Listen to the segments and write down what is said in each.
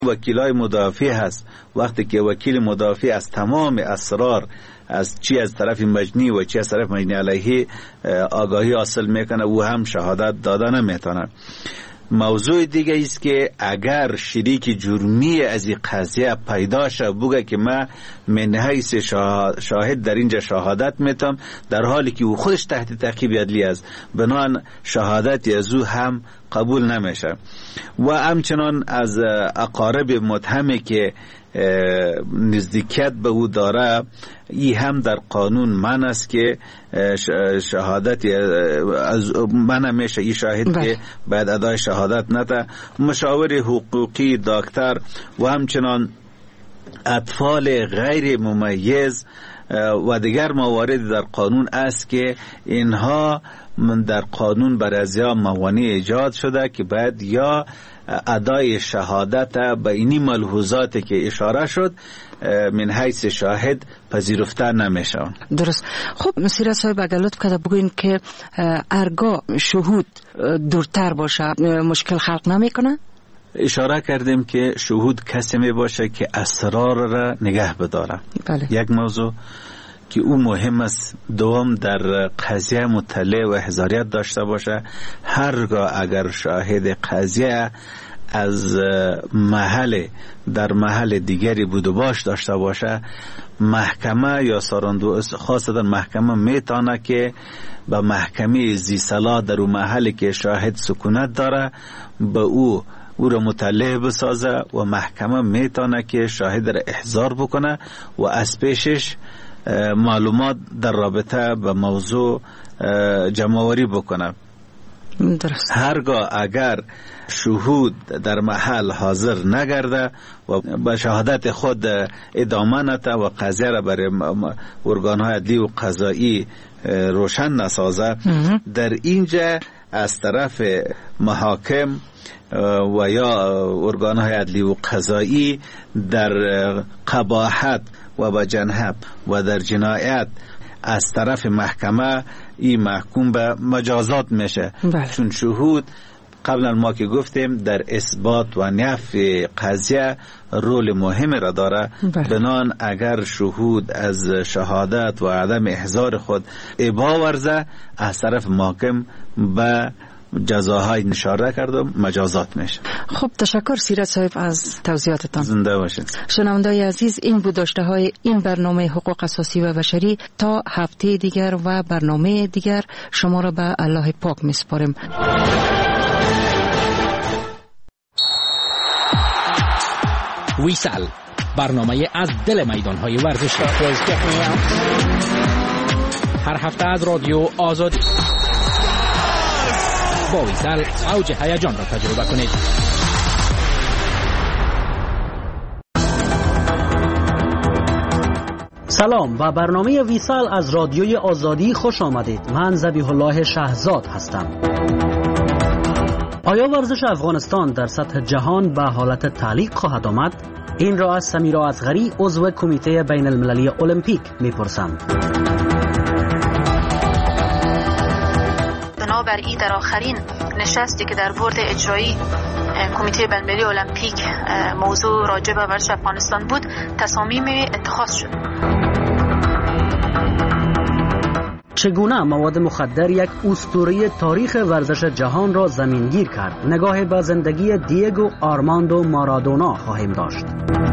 وکیلای مدافع هست، وقتی که وکیل مدافع از تمام اسرار از چی از طرف مجنی و چی از طرف مجنی علیه آگاهی حاصل میکنه، او هم شهادت دادن نمیتونه. موضوع دیگه است که اگر شریک جرمی از این قضیه پیدا شه بگه که من من حیث شاهد در اینجا شهادت میتم، در حالی که او خودش تحت تعقیب عدلی است، بنابراین شهادت از او هم قبول نمیشه. و همچنان از اقارب متهمی که نزدیکیت به او داره، ای هم در قانون من است که شهادت از من میشه ای شاهد که باید ادای شهادت نده. مشاور حقوقی، دکتر و همچنان اطفال غیر ممیز و دیگر موارد در قانون است که اینها در قانون برای ازیا موانع ایجاد شده که باید یا ادای شهادت به اینی ملحوظاتی که اشاره شد من حیث شاهد پذیرفته نمیشه. درست. خب سیرت صاحب اگر لطف کرده بگوین که ارگاه شهود دورتر باشه مشکل خلق نمیکنه؟ اشاره کردیم که شهود کسی می باشه که اسرار را نگه بداره. بله. یک موضوع که او مهم است. دوم در قضیه مطلع و حضاریت داشته باشه. هرگاه اگر شاهد قضیه از در محل دیگری بود و باش داشته باشه، محکمه یا ساراندو خاصتا محکمه میتونه که به محکمه زیصلاح در اون محلی که شاهد سکونت داره به او را مطلع بسازه و محکمه میتونه که شاهد را احضار بکنه و از پیشش معلومات در رابطه به موضوع جمع‌آوری بکنه. درست. هرگاه اگر شهود در محل حاضر نگرده و به شهادت خود ادامه نده و قضیه را برای ارگان‌های عدلی و قضایی روشن نسازه، در اینجا از طرف محاکم و یا ارگان‌های عدلی و قضایی در قباحت و به جنحت و در جنایت از طرف محکمه این محکوم به مجازات میشه. چون شهود قبلا ما که گفتیم در اثبات و نفی قضیه رول مهم را داره. بنان اگر شهود از شهادت و عدم احضار خود ابا ورزه، از طرف محکم به جزاهای اشاره کردم مجازات میشه. خب تشکر سیرت صاحب از توضیحاتتان. زنده باشید. شنوندگان عزیز، این بود داشته های این برنامه حقوق اساسی و بشری. تا هفته دیگر و برنامه دیگر شما را به الله پاک میسپارم. ویسال، برنامه از دل میدان‌های ورزشی. هر هفته از رادیو آزادی. با ویسال اوج هیجان را تجربه کنید. سلام، به برنامه ویسال از رادیوی آزادی خوش آمدید. من ذبیح الله شهزاد هستم. آیا ورزش افغانستان در سطح جهان به حالت تعلیق خواهد آمد؟ این را از سمیرا اصغری، عضو کمیته بین المللی المپیک میپرسم. بنابراین در آخرین نشستی که در بورد اجرایی کمیته بین المللی المپیک موضوع راجع به ورزش افغانستان بود، تصامیم اتخاذ شد. چگونه مواد مخدر یک اسطوره تاریخ ورزش جهان را زمینگیر کرد؟ نگاه به زندگی دیگو آرماندو مارادونا خواهیم داشت.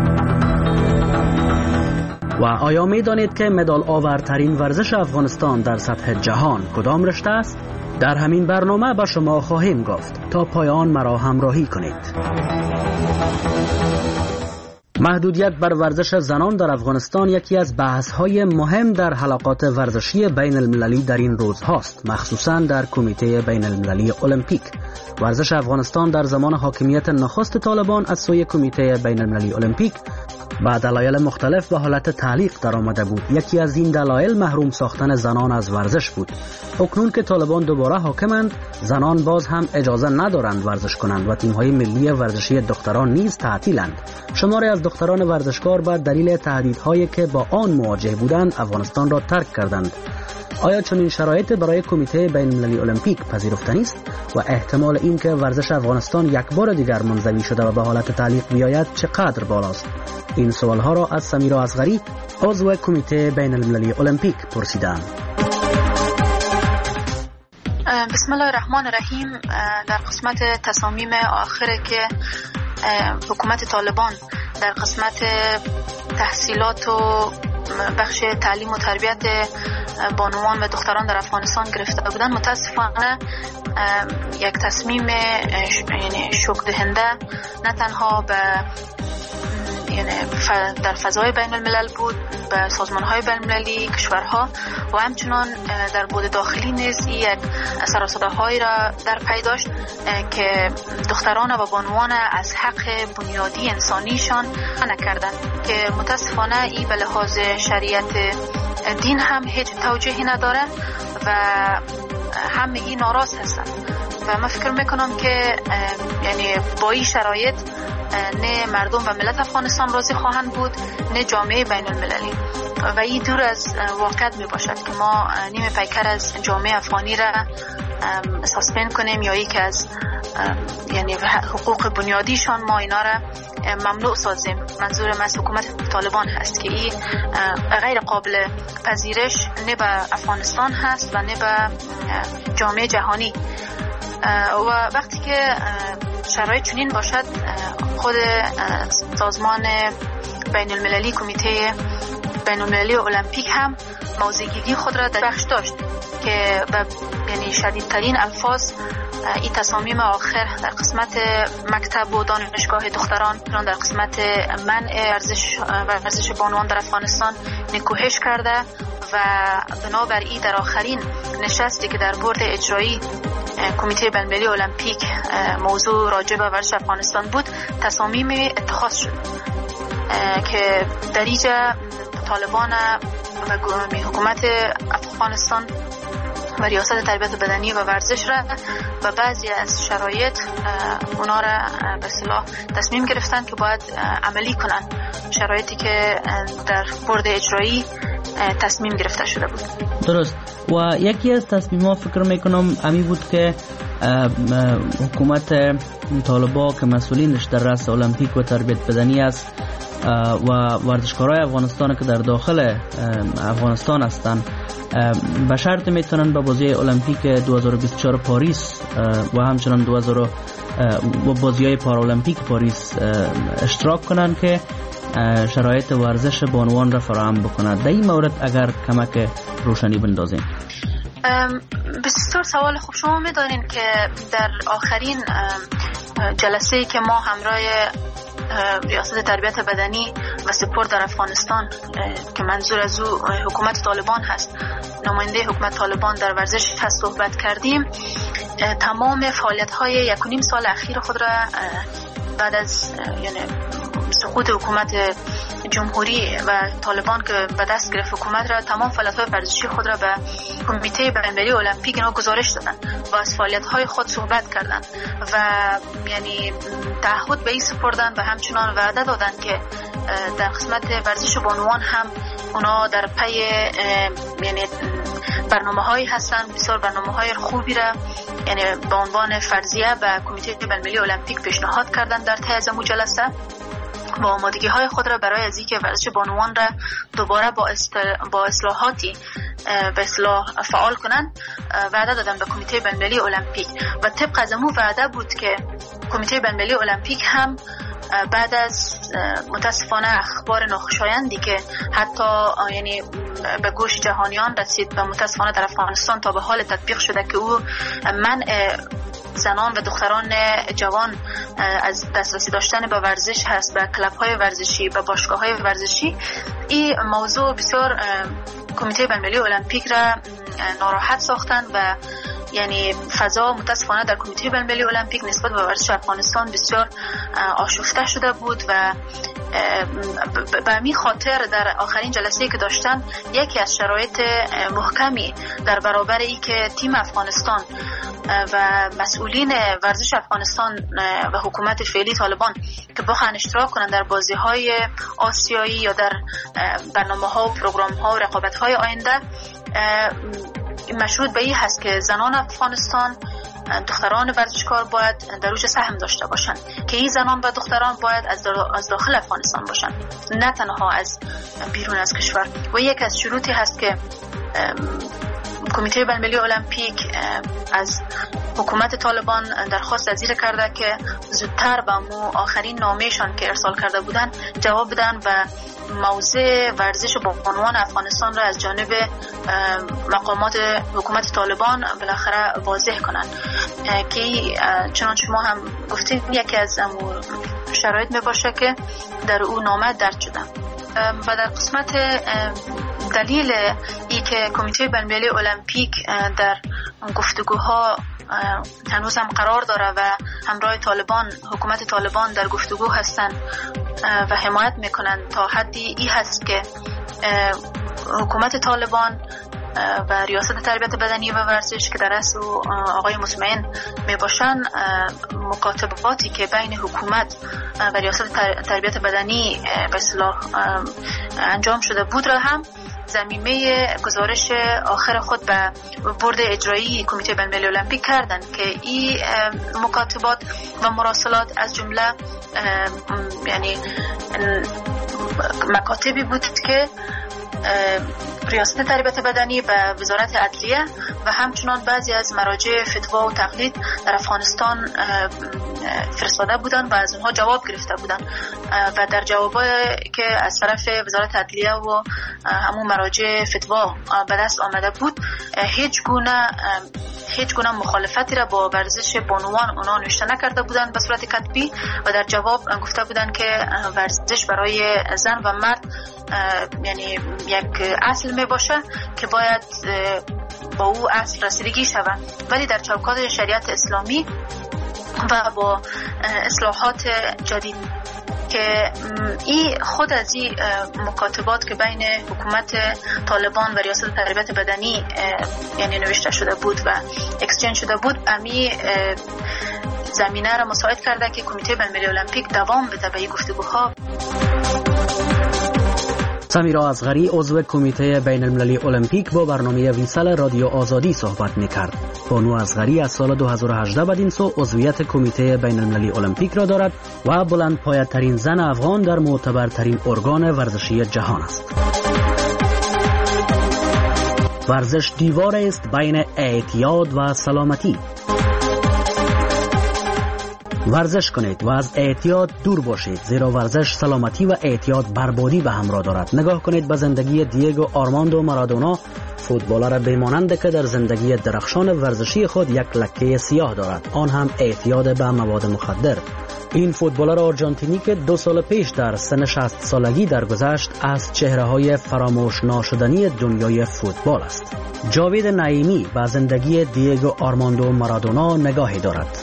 و آیا می دانید که مدال آورترین ورزش افغانستان در سطح جهان کدام رشته است؟ در همین برنامه به شما خواهیم گفت. تا پایان مرا همراهی کنید. محدودیت بر ورزش زنان در افغانستان یکی از بحث‌های مهم در حلقات ورزشی بین المللی در این روز هاست، مخصوصاً در کمیته بین المللی المپیک. ورزش افغانستان در زمان حاکمیت نخست طالبان از سوی کمیته بین المللی المپیک با دلایل مختلف به حالت تعلیق در آمده بود. یکی از این دلایل محروم ساختن زنان از ورزش بود. اکنون که طالبان دوباره حاکمند، زنان باز هم اجازه ندارند ورزش کنند و تیم‌های ملی ورزشی دختران نیز تعطیلند. شماری از دختران ورزشکار به دلیل تهدیدهایی که با آن مواجه بودند افغانستان را ترک کردند. آیا چنین شرایط برای کمیته بین المللی المپیک پذیرفتنی است و احتمال این که ورزش افغانستان یک بار دیگر منزوی شده و به حالت تعلیق بیاید چقدر بالاست؟ این سوالها را از سمیرا اصغری، عضو کمیته بین المللی المپیک، پرسیدم. بسم الله الرحمن الرحیم. در قسمت تصامیم آخره که حکومت طالبان در قسمت تحصیلات و بخش تعلیم و تربیت بانوان و دختران در افغانستان گرفته بودن، متاسفانه یک تصمیم یعنی شوک دهنده نه تنها به در فضای بین الملل بود، به سازمان های بین المللی کشورها و همچنان در بود داخلی نیز یک سر و صداهایی را در پی داشت که دختران و بانوان از حق بنیادی انسانیشان نکردند که متاسفانه این به لحاظ شریعت دین هم هیچ توجیهی نداره و همگی ناراض هستند و من فکر میکنم که یعنی با این شرایط نه مردم و ملت افغانستان راضی خواهند بود نه جامعه بین المللی و این دور از واقعیت می باشد که ما نیم پیکر از جامعه افغانی را ساسپند کنیم یا یک از یعنی حقوق بنیادیشان ما اینا را ممنوع سازیم. منظورم از حکومت طالبان هست که این غیر قابل پذیرش نه به افغانستان هست و نه به جامعه جهانی و وقتی که شرایط چنین باشد خود سازمان بین المللی کمیته بین المللی المپیک هم موضع‌گیری خود را در بخش داشت که یعنی شدیدترین الفاظ این تصامیم آخر در قسمت مکتب و دانشگاه دختران در قسمت منع ورزش بانوان در افغانستان نکوهش کرده و بنابراین در آخرین نشستی که در بورد اجرایی کمیته بین المللی المپیک موضوع راجع به ورزش افغانستان بود تصامیم اتخاذ شد که در اینجا طالبان و حکومت افغانستان و ریاست تربیت بدنی و ورزش را و بعضی از شرایط اونا را به اصطلاح تصمیم گرفتن که باید عملی کنن شرایطی که در بورد اجرایی تصمیم گرفته شده بود. درست. و یکی از تصمیم‌ها فکر میکنم امی بود که حکومت طالبان که مسئولینش در رأس المپیک و تربیت بدنی است و ورزشکارای افغانستان که در داخل افغانستان هستند به شرط میتونن به بازی المپیک 2024 پاریس و همچنان بازی‌های پارالمپیک پاریس اشتراک کنن که شرایط ورزش بانوان را فراهم بکند. در این مورد اگر کمک روشنی بندازیم. بسیار سوال خوب. شما می‌دانید که در آخرین جلسه‌ای که ما همراه ریاست تربیت بدنی و سپورت در افغانستان که منظور از او حکومت طالبان هست، نماینده حکومت طالبان در ورزش هست صحبت کردیم، تمام فعالیت‌های 1.5 سال اخیر خود را بعد از یعنی سقوط حکومت جمهوری و طالبان که به دست گرفت حکومت را، تمام فعالیت‌های ورزشی خود را به کمیته بین المللی المپیک اینا گزارش دادن و از فعالیت‌های خود صحبت کردند و یعنی تعهد به این سپردن و همچنان وعده دادن که در قسمت ورزش بانوان هم اونا در پی یعنی برنامه‌هایی هستن، بسیار برنامه‌های خوبی را یعنی به عنوان فرضیه به کمیته بین المللی المپیک پیشنهاد کردن در طی از جلسه و آمادگی‌های خود را برای از اینکه ورزش بانوان را دوباره با اصلاحاتی به اصلاح فعال کنند وعده دادن به کمیته بین المللی المپیک و طبق از امو وعده بود که کمیته بین المللی المپیک هم بعد از متاسفانه اخبار ناخوشایندی که حتی یعنی به گوش جهانیان رسید و متاسفانه در افغانستان تا به حال تطبیق شده که او منع زنان و دختران جوان از دسترسی داشتن به ورزش هست، به کلب‌های ورزشی، به باشگاه‌های ورزشی، این موضوع بسیار کمیته بین المللی المپیک را ناراحت ساختند و یعنی فضا متاسفانه در کمیته بین المللی المپیک نسبت به ورزش افغانستان بسیار آشفته شده بود و به همین خاطر در آخرین جلسه‌ای که داشتن یکی از شرایط محکمی در برابر ای که تیم افغانستان و مسئولین ورزش افغانستان و حکومت فعلی طالبان که بخواهند اشتراک کنند در بازی‌های آسیایی یا در برنامه‌ها و پروگرام‌ها و رقابت‌های آینده، مشروط به این هست که زنان افغانستان، دختران ورزشکار باید در اوج سهم داشته باشند که این زنان و دختران باید از داخل افغانستان باشند، نه تنها از بیرون از کشور. و یک از شروطی هست که کمیته بین‌المللی المپیک از حکومت طالبان درخواست از این کرده که زودتر به آخرین نامه‌شان که ارسال کرده بودند جواب بدن و موضع ورزش بانوان افغانستان را از جانب مقامات حکومت طالبان بالاخره واضح کنند که چنان شما هم گفتید یکی از شرایط می باشه که در او نامه درج شده. و در قسمت دلیل ای که کمیته بین‌المللی المپیک در گفتگوها هنوز هم قرار داره و همراه طالبان، حکومت طالبان در گفتگو هستند و حمایت میکنند تا حدی ای هست که حکومت طالبان و ریاست تربیت بدنی و ورزش که در اصل آقای مطمئن می باشن، مکاتباتی که بین حکومت و ریاست تربیت بدنی به اصطلاح انجام شده بود را هم ضمیمه گزارش آخر خود به بورد اجرایی کمیته بین‌المللی المپیک کردند که این مکاتبات و مراسلات از جمله یعنی مکاتبی بود که ریاست تربیت بدنی و وزارت عدلیه و همچنان بعضی از مراجع فتوا و تقلید در افغانستان فرستاده بودند و از اونها جواب گرفته بودند و در جوابایی که از طرف وزارت عدلیه و همون مراجع فتوا به دست آمده بود هیچ گونه مخالفتی را با ورزش بانوان اونا نوشته نکرده بودند به صورت کتبی و در جواب گفته بودند که ورزش برای زن و مرد یعنی یک اصل می باشه که باید با او اصل رسیدگی شود، ولی در چوکات شریعت اسلامی و با اصلاحات جدید که این خود از این مکاتبات که بین حکومت طالبان و ریاست تربیت بدنی یعنی نوشته شده بود و اکسچنج شده بود، امی زمینه را مساعد کرده که کمیته بین‌المللی المپیک دوام بده به این گفتگوها. سمیرا اصغری عضو کمیته بین المللی المپیک با برنامه ویسال رادیو آزادی صحبت میکرد. بانو اصغری از سال 2018 بدین سو عضویت کمیته بین المللی المپیک را دارد و بلند پایه‌ترین زن افغان در معتبرترین ارگان ورزشی جهان است. ورزش دیوار است بین اعتیاد و سلامتی. ورزش کنید و از اعتیاد دور باشید، زیرا ورزش سلامتی و اعتیاد بربادی به همراه دارد. نگاه کنید به زندگی دیگو آرماندو مارادونا، فوتبالر بیمانند که در زندگی درخشان ورزشی خود یک لکه سیاه دارد، آن هم اعتیاد به مواد مخدر. این فوتبالر آرژانتینی که 2 سال پیش در سن 60 سالگی درگذشت از چهره‌های فراموش ناشدنی دنیای فوتبال است. جاوید نعیمی به زندگی دیگو آرماندو مارادونا نگاهی دارد.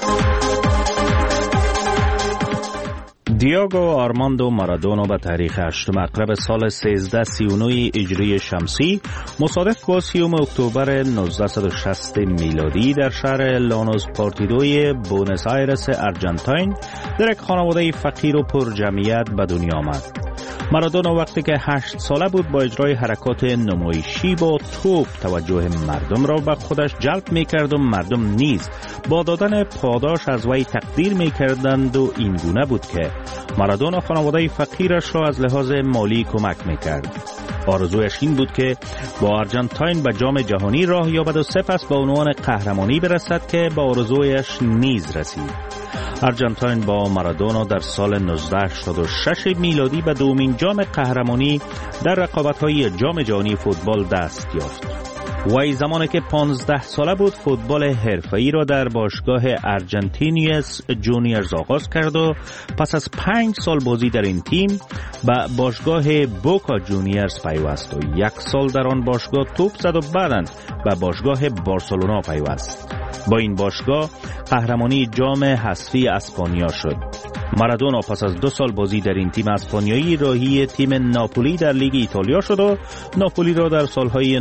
دیگو آرماندو مارادونا به تاریخ 8 اکتبر سال 1339 هجری شمسی مصادف با 30 اکتبر 1960 میلادی در شهر لانوس پارتیدوی بونس آیرس آرژانتین در یک خانواده فقیر و پرجمعیت به دنیا آمد. مارادونا وقتی که 8 ساله بود با اجرای حرکات نمایشی با توپ توجه مردم را به خودش جلب می‌کرد و مردم نیز با دادن پاداش از وی تقدیر می‌کردند و این گونه بود که مارادونا خانواده فقیرش را از لحاظ مالی کمک می‌کرد. آرزویش این بود که با آرژانتین به جام جهانی راه یابد و سپس به عنوان قهرمانی برسد که به آرزویش نیز رسید. آرژانتین با مارادونا در سال 1986 میلادی به دومین جام قهرمانی در رقابت‌های جام جهانی فوتبال دست یافت. وی زمانی که 15 ساله بود فوتبال حرفه‌ای را در باشگاه آرژانتینیوس جونیورز آغاز کرد و پس از 5 سال بازی در این تیم به باشگاه بوکا جونیورز پیوست و 1 سال در آن باشگاه توپ زد و بعداً به باشگاه بارسلونا پیوست. با این باشگاه قهرمانی جام حذفی اسپانیا شد. مارادونا پس از 2 سال بازی در این تیم اسپانیایی راهی تیم ناپولی در لیگ ایتالیا شد و ناپولی را در سالهای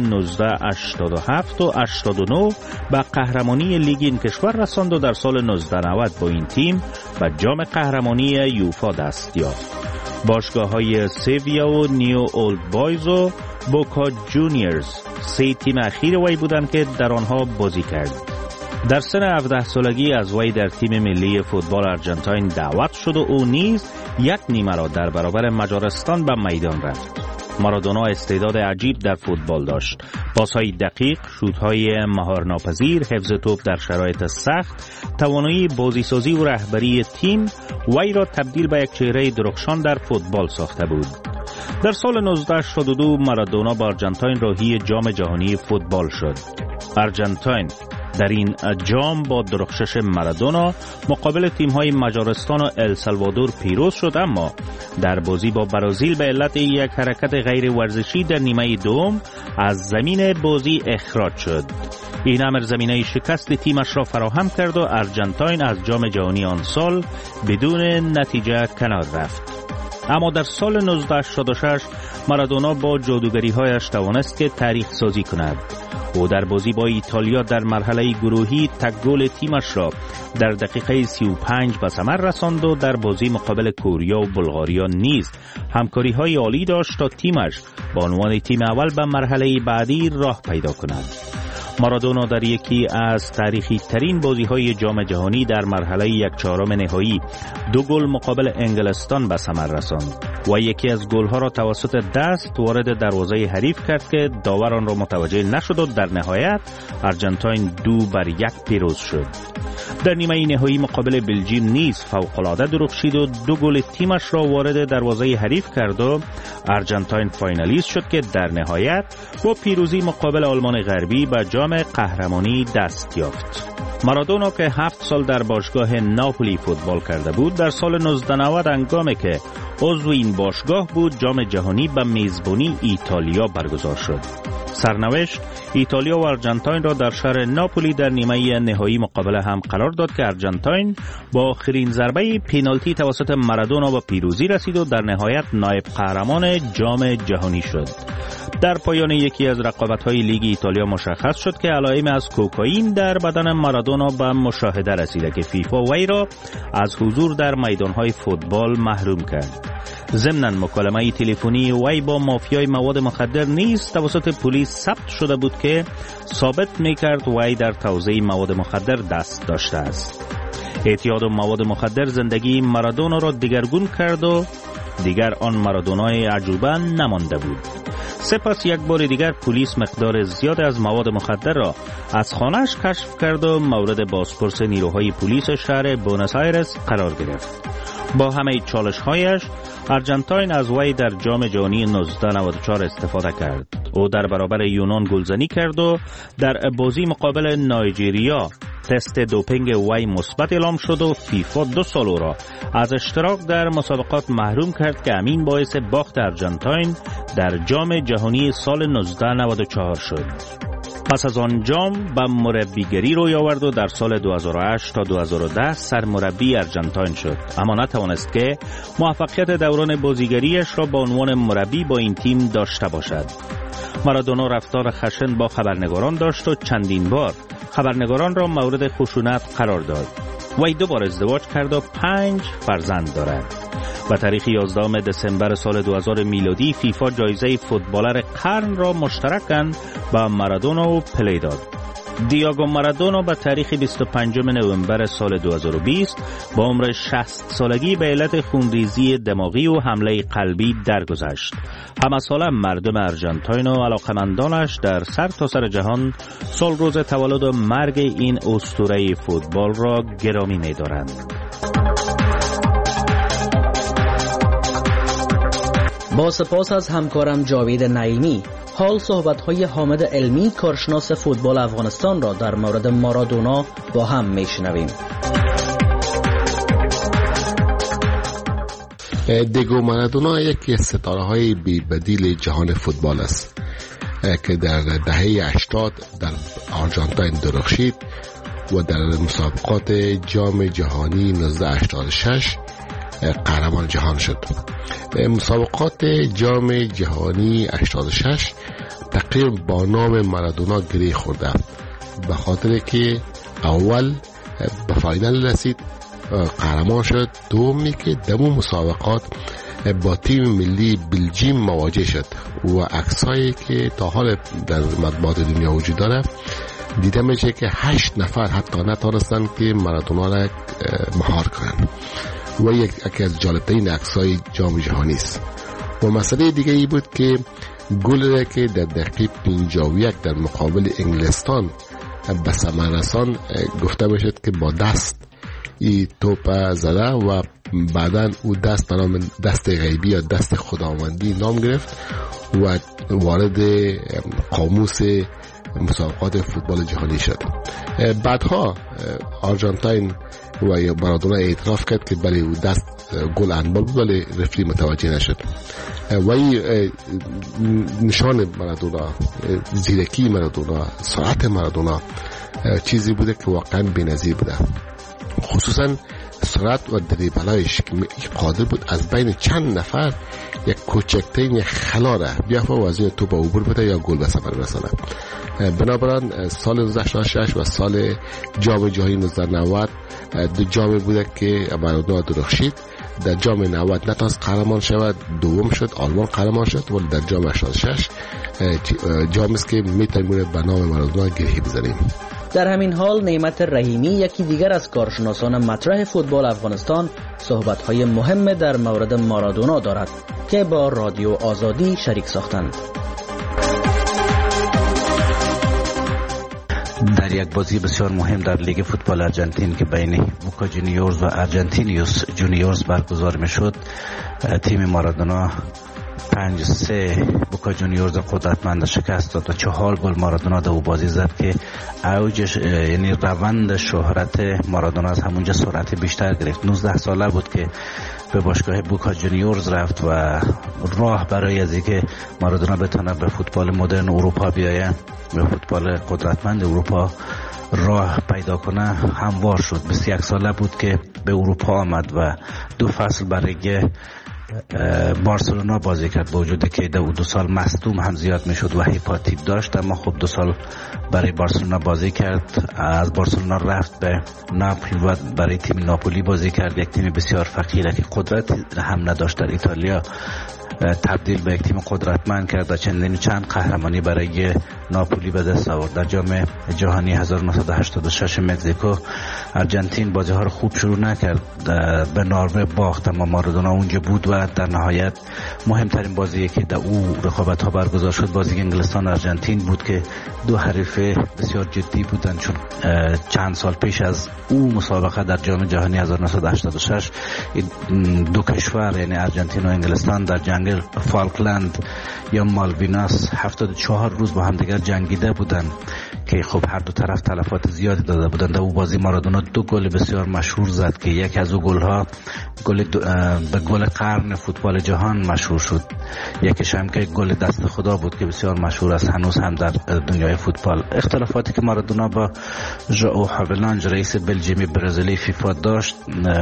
1987 و 89 به قهرمانی لیگ این کشور رساند و در سال 1990 با این تیم به جام قهرمانی یوفا دست یافت. باشگاه‌های سیویا و نیو اولد بایز و بوکا جونیورز 3 تیم اخیر وی بودند که در آنها بازی کرد. در سن 17 سالگی از وی در تیم ملی فوتبال آرژانتین دعوت شد و او نیز 1 نیمه را در برابر مجارستان به میدان رفت. مارادونا استعداد عجیب در فوتبال داشت. پاس‌های دقیق، شوت‌های مهارناپذیر، حفظ توپ در شرایط سخت، توانایی بازیسازی و رهبری تیم وی را تبدیل به یک چهره درخشان در فوتبال ساخته بود. در سال 1982 مارادونا با آرژانتین راهی جام جهانی فوتبال شد. آرژانتین در این جام با درخشش مارادونا مقابل تیم‌های مجارستان و السالوادور پیروز شد، اما در بازی با برزیل به علت یک حرکت غیر ورزشی در نیمه دوم از زمین بازی اخراج شد. این امر زمینه شکست تیمش را فراهم کرد و آرژانتین از جام جهانی آن سال بدون نتیجه کنار رفت. اما در سال 1986 مارادونا با جادوگری‌هایش توانست که تاریخ سازی کند. او در بازی با ایتالیا در مرحله گروهی تک گل تیمش را در دقیقه 35 به ثمر رساند و در بازی مقابل کوریا و بلغاریا نیز همکاری‌های عالی داشت تا تیمش با عنوان تیم اول به مرحله بعدی راه پیدا کند. مارادونا در یکی از تاریخی ترین بازی‌های جام جهانی در مرحله 1/4 نهایی 2 گل مقابل انگلستان به ثمر رساند و یکی از گل‌ها را توسط دست وارد دروازه حریف کرد که داور آن را متوجه نشد و در نهایت آرژانتین 2-1 پیروز شد. در نیمه نهایی مقابل بلژیم نیز فوق‌العاده درخشید و 2 گل تیمش را وارد دروازه حریف کرد و آرژانتین فاینالیست شد که در نهایت با پیروزی مقابل آلمان غربی به جام قهرمانی دست یافت. مارادونا که 7 سال در باشگاه ناپولی فوتبال کرده بود، در سال 1990 هنگامی که عضو این باشگاه بود جام جهانی به میزبانی ایتالیا برگزار شد. سرنوشت ایتالیا و آرژانتین را در شهر ناپولی در نیمه نهایی مقابله هم قرار داد که آرژانتین با آخرین ضربه پنالتی توسط مارادونا به پیروزی رسید و در نهایت نایب قهرمان جام جهانی شد. در پایان یکی از رقابت‌های لیگ ایتالیا مشخص شد که علائم از کوکائین در بدن مارادونا به مشاهده رسیده که فیفا وی را از حضور در میدان‌های فوتبال محروم کرد. ضمناً مکالمه تلفنی وی با مافیای مواد مخدر نیز توسط پلیس ثبت شده بود که ثابت می‌کرد وی در توزیع مواد مخدر دست داشته است. اعتیاد و مواد مخدر زندگی مارادونا را دگرگون کرد و دیگر آن مارادونای عجوبه نمانده بود. سپس یک بار دیگر پلیس مقدار زیاد از مواد مخدر را از خانه‌اش کشف کرد و مورد بازپرس نیروهای پلیس شهر بونس آیرس قرار گرفت. با همه چالش‌هایش آرژانتین از وی در جام جهانی 1994 استفاده کرد. او در برابر یونان گلزنی کرد و در بازی مقابل نایجریا تست دوپینگ وی مثبت اعلام شد و فیفا 2 سال او را از اشتراک در مسابقات محروم کرد که همین باعث باخت آرژانتین در جام جهانی سال 1994 شد. پس از آن جام به مربیگری روی آورد و در سال 2008 تا 2010 سرمربی آرژانتین شد، اما نتوانست که موفقیت دوران بازیگریش را به عنوان مربی با این تیم داشته باشد. مارادونا رفتار خشن با خبرنگاران داشت و چندین بار خبرنگاران را مورد خشونت قرار داد. وی 2 بار ازدواج کرد و 5 فرزند دارد. و تاریخ 11 دسامبر سال 2000 میلادی فیفا جایزه فوتبالر قرن را مشترکاً با مارادونا و پله داد. دیاگو مارادونا به تاریخ 25 نوامبر سال 2020 با عمر 60 سالگی به علت خونریزی دماغی و حمله قلبی درگذشت. همه ساله مردم آرژانتین و علاقمندانش در سرتاسر جهان سال روز تولد و مرگ این اسطوره فوتبال را گرامی می‌دارند. با سپاس از همکارم جاوید نعیمی. حال صحبت‌های حامد علمی کارشناس فوتبال افغانستان را در مورد مارادونا با هم میشنویم. دیگو مارادونا یکی از ستاره‌های بی‌بدیل جهان فوتبال است که در دهه 80 در آرژانتین درخشید و در مسابقات جام جهانی 1986 قهرمان جهان شد. مسابقات جام جهانی 86 تقریبا با نام مارادونا گره خورده به خاطر که اول به فاینال رسید، قهرمان شد. دومی که دمو مسابقات با تیم ملی بلژیم مواجه شد و عکسایی که تا حال در مطبوعات دنیا وجود داره دیده میشه که 8 نفر حتی نتونستن که مارادونا را مهار کنن و یکی از جالبترین عکسای جام جهانی است. و مسئله دیگه ای بود که گل را که در دقیقه 51 در مقابل انگلستان به ثمر رسان گفته میشد که با دست ای توپ زده و بعداً او دست به نام دست غیبی یا دست خداوندی نام گرفت و وارد قاموس مسابقات فوتبال جهانی شد. بعدها آرژانتین و مارادونا اعتراف کرد که بله او دست گل هندبال بود ولی رفری متوجه نشد و این نشان مارادونا، زیرکی مارادونا، سرعت مارادونا چیزی بوده که واقعا بی‌نظیر بوده، خصوصا سرعت و دریبلایش که قادر بود از بین چند نفر یک کوچکترین خلا را بیافته و از این توپ عبور بده یا گل به ثمر برسانه. بنابراین سال 1986 و سال جام جهانی 1990 دو جامی بوده که مارادونا درخشید. در جام 90 نتونست قهرمان شود، دوم شد، آلمان قهرمان شد، ولی در جام 86 جامی است که میتونیم به نام مارادونا گره بزنیم. در همین حال نعمت رحیمی یکی دیگر از کارشناسان مطرح فوتبال افغانستان صحبت‌های مهم در مورد مارادونا دارد که با رادیو آزادی شریک ساختند. در یک بازی بسیار مهم در لیگ فوتبال آرژانتین که بین بوکا جونیورز و آرژانتینیوس جونیورز برگزار میشد، تیم مارادونا 5-3 بوکا جونیورز قدرتمند شکست داد و 4 گل مارادونا در او بازی زد که اوجش یعنی روند شهرت مارادونا از همونجا سرعت بیشتر گرفت. 19 ساله بود که به باشگاه بوکا جونیورز رفت و راه برای از اینکه مارادونا بتونه به فوتبال مدرن اروپا بیایه، به فوتبال قدرتمند اروپا راه پیدا کنه هموار شد. 21 ساله بود که به اروپا آمد و 2 فصل برای بارسلونا بازی کرد، با وجودی که در 2 سال مصدوم هم زیاد میشد و هپاتیت داشت، اما خب 2 سال برای بارسلونا بازی کرد. از بارسلونا رفت به ناپولی و برای تیم ناپولی بازی کرد، یک تیم بسیار فقیره که قدرت هم نداشت در ایتالیا، تبدیل به یک تیم قدرتمند کرد و چند قهرمانی برای ناپولی به دست آورد. در جام جهانی 1986 مکزیکو آرژانتین بازی ها رو خوب شروع نکرد، به نروژ باخت، اما مارادونا اونجا بود و در نهایت مهمترین بازی که در او رقابت ها برگزار شد بازی انگلستان آرژانتین بود که 2 حریف بسیار جدی بودند، چون چند سال پیش از او مسابقه در جام جهانی 1986 2 کشور یعنی آرژانتین و انگلستان در جنگ فالکلند یا مالویناس 74 روز با هم دیگر جنگیده بودند که خب هر دو طرف تلفات زیادی داده بودند. در او بازی مارادونا 2 گل بسیار مشهور زد که یک از او گل‌ها به گل قرن فوتبال جهان مشهور شد، یکیش هم که گل دست خدا بود که بسیار مشهور است هنوز هم در دنیای فوتبال. اختلافاتی که مارادونا با ژائو هاولانج رئیس بلژیمی برزیلی فیفا داشت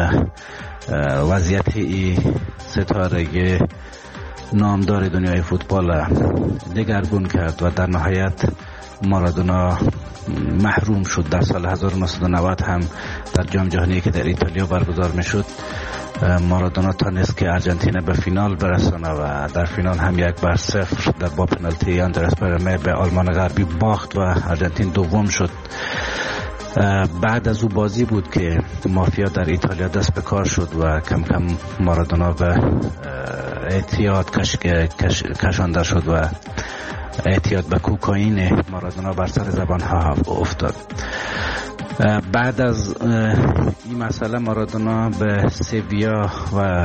وضعیت ستاره نامدار دنیای فوتبال دگرگون کرد و در نهایت مارادونا محروم شد. در سال 1990 هم در جام جهانی که در ایتالیا برگزار میشد مارادونا تانست که آرژانتین به فینال برسانه و در فینال هم 1-0 در با پنالتی آندرس برمه به آلمان غربی باخت و آرژانتین دوم شد. بعد از او بازی بود که مافیا در ایتالیا دست به کار شد و کم کم مارادونا به اعتیاد کشانده شد و اعتیاد به کوکائین مارادونا بر سر زبان ها افتاد. بعد از این مسئله مارادونا به سویا و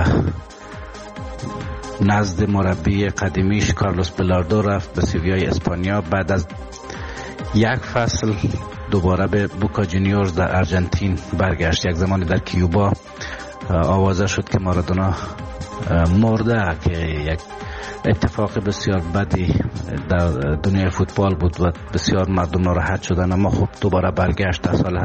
نزد مربی قدیمیش کارلوس بلاردو رفت به سویای اسپانیا. بعد از 1 فصل دوباره به بوکا جونیورز در آرژانتین برگشت. یک زمانی در کیوبا آوازه شد که مارادونا مرده، که یک اتفاق بسیار بدی در دنیای فوتبال بود و بسیار مردم ناراحت شدن. اما خب دوباره برگشت. در سال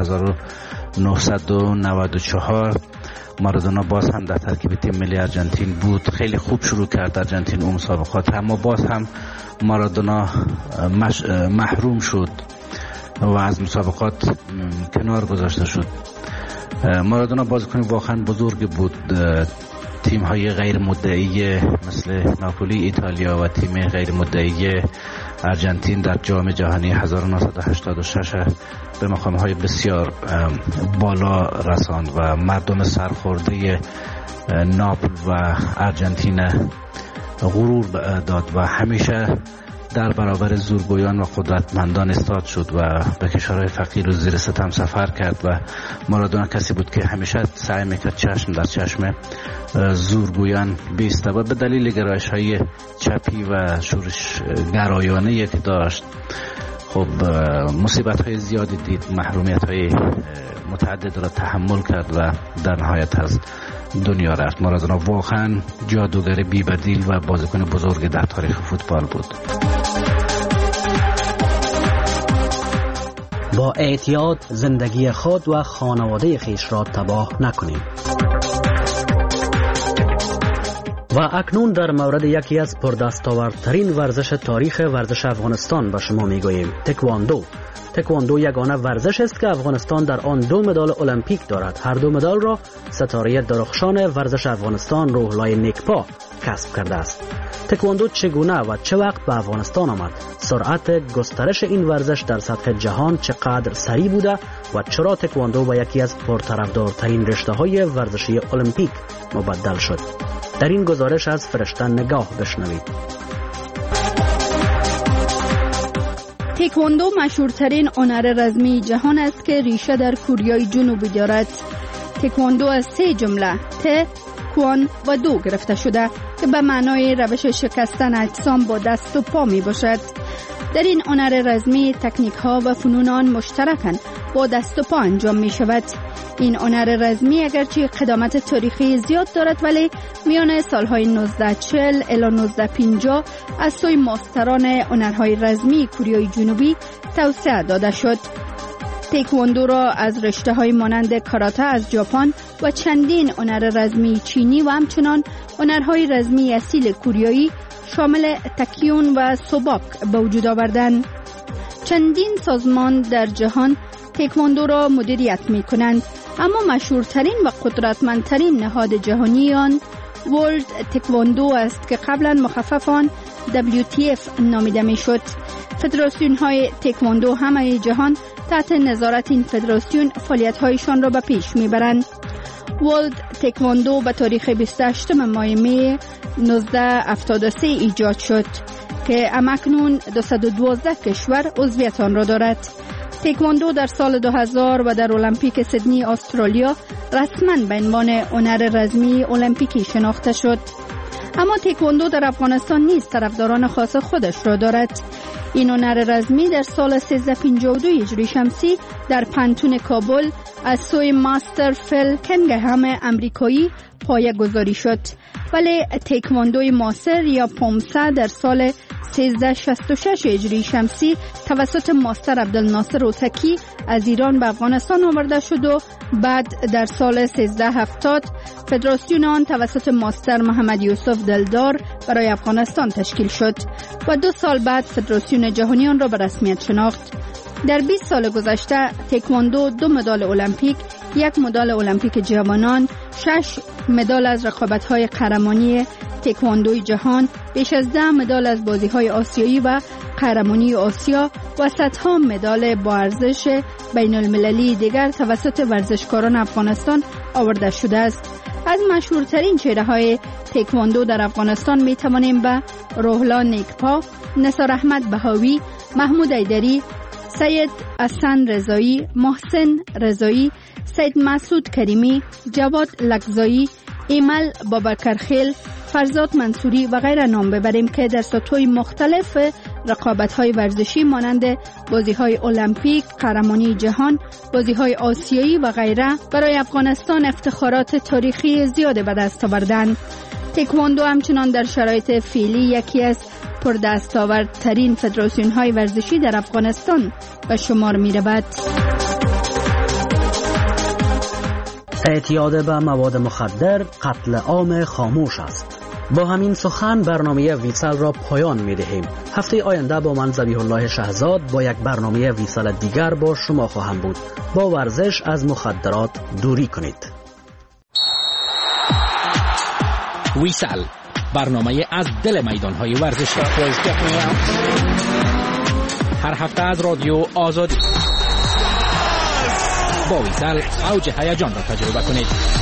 1994 مارادونا باز هم در ترکیب تیم ملی آرژانتین بود. خیلی خوب شروع کرد آرژانتین اون مسابقات، اما باز هم مارادونا محروم شد و از مسابقات کنار گذاشته شد. مارادونا بازیکن واقعا بزرگ بود. تیم های غیر مدعی مثل ناپولی ایتالیا و تیم غیر مدعی آرژانتین در جام جهانی 1986 به مقام های بسیار بالا رساند و مردم سرخورده ناپل و آرژانتین غرور داد و همیشه در برابر زورگویان و قدرتمندان استاد شد و به کشورهای فقیر و زیر ستم سفر کرد و مارادونا کسی بود که همیشه سعی میکرد چشم در چشم زورگویان بیسته و به دلیل گرایش‌های چپی و شورش گرایانه‌ای که داشت خب مصیبت‌های زیادی دید، محرومیت‌های متعدد را تحمل کرد و در نهایت از دنیا رفت. مارادونا واقعا جادوگر بی‌بدیل و بازیکن بزرگ در تاریخ فوتبال بود. با احتیاط زندگی خود و خانواده خیش را تباه نکنید. و اکنون در مورد یکی از پردستاوردترین ورزش تاریخ ورزش افغانستان به شما میگوییم: تکواندو. تکواندو یگانه ورزش است که افغانستان در آن 2 مدال المپیک دارد. هر 2 مدال را ستاره درخشان ورزش افغانستان روحلای نیکپا کسب کرده است. تکواندو چگونه و چه وقت به افغانستان آمد؟ سرعت گسترش این ورزش در سطح جهان چقدر سریع بوده و چرا تکواندو به یکی از پرطرفدارترین رشته‌های ورزشی المپیک مبدل شد؟ در این گزارش از فرشته نگاه بشنوید. تکواندو مشهورترین هنر رزمی جهان است که ریشه در کوریای جنوبی دارد. تکواندو از 3 جمله ت، کوان و دو گرفته شده که به معنای روش شکستن اجسام با دست و پا می باشد. در این هنر رزمی تکنیک ها و فنون آن مشترکاً با دست و پا انجام می شود. این هنر رزمی اگرچه قدامت تاریخی زیاد دارد ولی میان سالهای 1940 الی 1950 از سوی ماستران هنرهای رزمی کوریای جنوبی توسعه داده شد. تکواندو را از رشته‌های مانند کاراته از ژاپن و چندین هنر رزمی چینی و همچنان هنرهای رزمی اصیل کوریایی شامل تکیون و سوباک به وجود آوردند. چندین سازمان در جهان تکواندو را مدیریت می کنند، اما مشهورترین و قدرتمندترین نهاد جهانی آن ورلد تکواندو است که قبلا مخفف آن WTF نامیده می شد. فدراسیون های تکواندو همه جهان تحت نظارت این فدراسیون فعالیت هایشان را به پیش می برند. ورلد تکواندو به تاریخ 28 ماه می 1973 ایجاد شد که همکنون 212 کشور عضویت آن را دارد. تکواندو در سال 2000 و در المپیک سیدنی استرالیا رسما به عنوان هنر رزمی المپیکی شناخته شد. اما تکواندو در افغانستان نیز طرفداران خاص خودش را دارد. این هنر رزمی در سال 1352 هجری شمسی در پانتون کابل از سوی ماستر فیل کنگهم امریکایی پایه گذاری شد، ولی تکواندوی ماسر یا پومسا در سال 1366 هجری شمسی توسط ماستر عبدالناصر اوتکی از ایران به افغانستان آورده شد و بعد در سال 1370 فدراسیون آن توسط ماستر محمد یوسف دلدار برای افغانستان تشکیل شد و 2 سال بعد فدراسیون جهانی آن را به رسمیت شناخت. در 20 سال گذشته تکواندو 2 مدال المپیک، 1 مدال المپیک جوانان، 6 مدال از رقابت‌های قهرمانی تکواندوی جهان، بیش از 10 مدال از بازی‌های آسیایی و قهرمانی آسیا و صدها مدال با ارزش بین‌المللی دیگر توسط ورزشکاران افغانستان آورده شده است. از مشهورترین چهره‌های تکواندو در افغانستان می‌توانیم به روحلا نیکپا، نثار احمد بهاوی، محمود ایدری، سید حسن رضایی، محسن رضایی، سید مسعود کریمی، جواد لکزایی، ایمل بابکرخیل، فرزاد منصوری و غیره نام ببریم که در سطوح مختلف رقابت‌های ورزشی مانند بازی‌های المپیک، قهرمانی جهان، بازی‌های آسیایی و غیره برای افغانستان افتخارات تاریخی زیاد به دست آوردند. تکواندو همچنان در شرایط فعلی یکی از پردستاوردترین فدراسیون های ورزشی در افغانستان به شمار می رود. اعتیاد به مواد مخدر قتل عام خاموش است. با همین سخن برنامه ویسال را پایان می دهیم. هفته آینده با من ذبیح الله شهزاد با یک برنامه ویسال دیگر با شما خواهم بود. با ورزش از مخدرات دوری کنید. ویسال، برنامه از دل میدان‌های ورزشی. هر هفته از رادیو آزادی. با ویسال اوج هیجان را تجربه کنید.